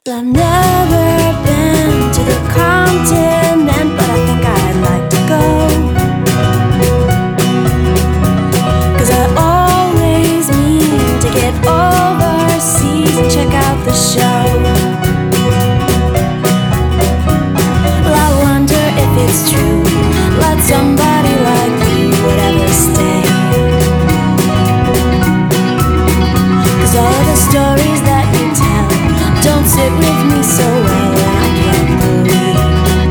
I've never been to the continent, but I think I'd like to go. 'Cause I always mean to get overseas and check out the show. Well, I wonder if it's true, let somebody like you would ever stay. 'Cause all the stories that you tell don't sit with me so well, and I can't believe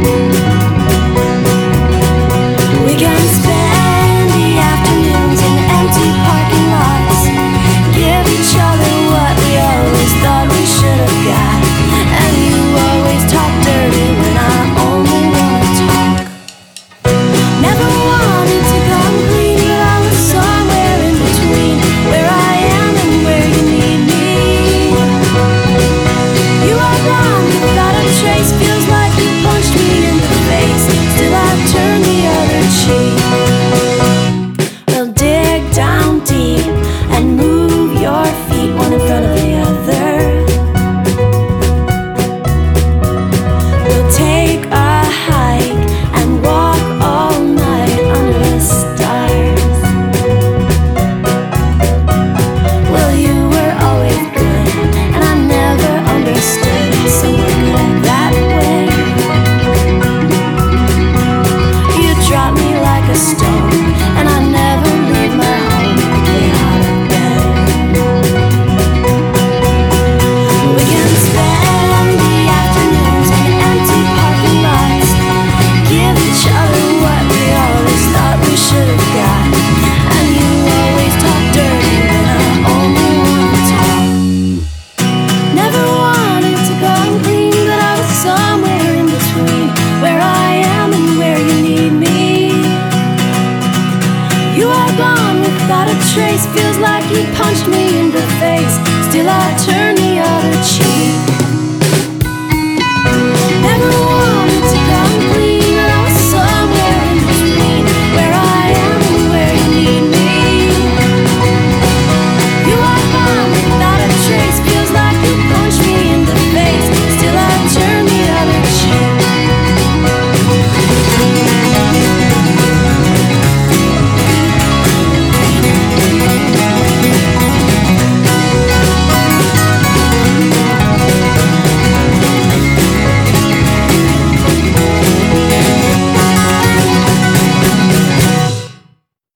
we can spend the afternoons in empty parking lots, give each other what we always thought we should have got. And you always talk dirty when I only want to talk. Never wanted to come clean, but I was somewhere in between, where I am and where you need me. You are gone without a trace, feels like you punched me in the face. Still I turn the other cheek. Well, dig down deep and move your feet one in front of the other. We'll take a hike and walk all night under the stars. Well, you were always good, and I never understood how someone could act that way. You drop me like a stone, and I never leave my home to get out of bed. We can spend the afternoons in empty parking lots, give each other what we always thought we should have got. And you always talk dirty when I only want to talk. Never wanted to come clean, but I was somewhere in between, where I am and where you need me. You are gone without a trace, feels like you punched me in